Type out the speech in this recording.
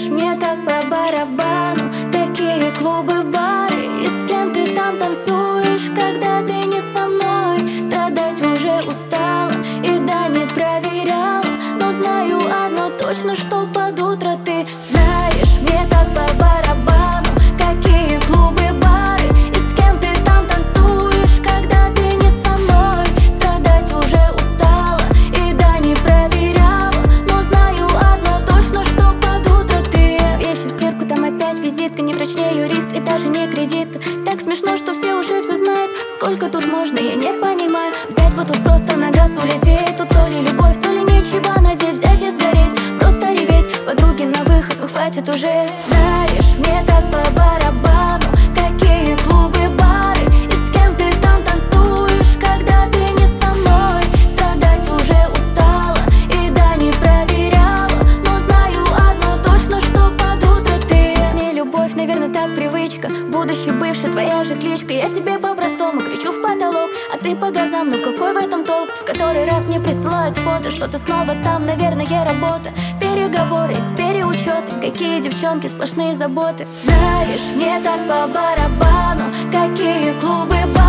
Знаешь, мне так по барабану такие клубы, бары. И с кем ты там танцуешь, когда ты не со мной? Страдать уже устала, и да, не проверяла, но знаю одно точно, что под утро ты знаешь. Мне так по барабану какие клубы, бары. И с кем ты там танцуешь, когда ты не со мной? Страдать уже устала, и да, не проверяла, но знаю одно точно, что под утро ты. Вещи в стирку, там опять визитка, не врач, не юрист и даже не кредитка. Так смешно, что все уже все знают. Сколько тут можно, я не понимаю. Взять бы тут просто на газ улететь. Тут то ли любовь, то ли ничего, надеть, взять и сгореть. Просто реветь, подруги на выход, ну хватит уже. Знаешь, мне так по барабану какие клубы, бары. И с кем ты там танцуешь, когда ты не со мной? Страдать уже устала, и да, не проверяла, но знаю одно точно, что под утро ты. С ней любовь, наверное, так привычка. Будущий бывший, твоя же кличка. Я себе по-простому кричу в потолок, а ты по газам, ну какой в этом толк? В который раз мне присылают фото, что-то снова там, наверное, работа. Переговоры, переучеты, какие девчонки, сплошные заботы. Знаешь, мне так по барабану какие клубы,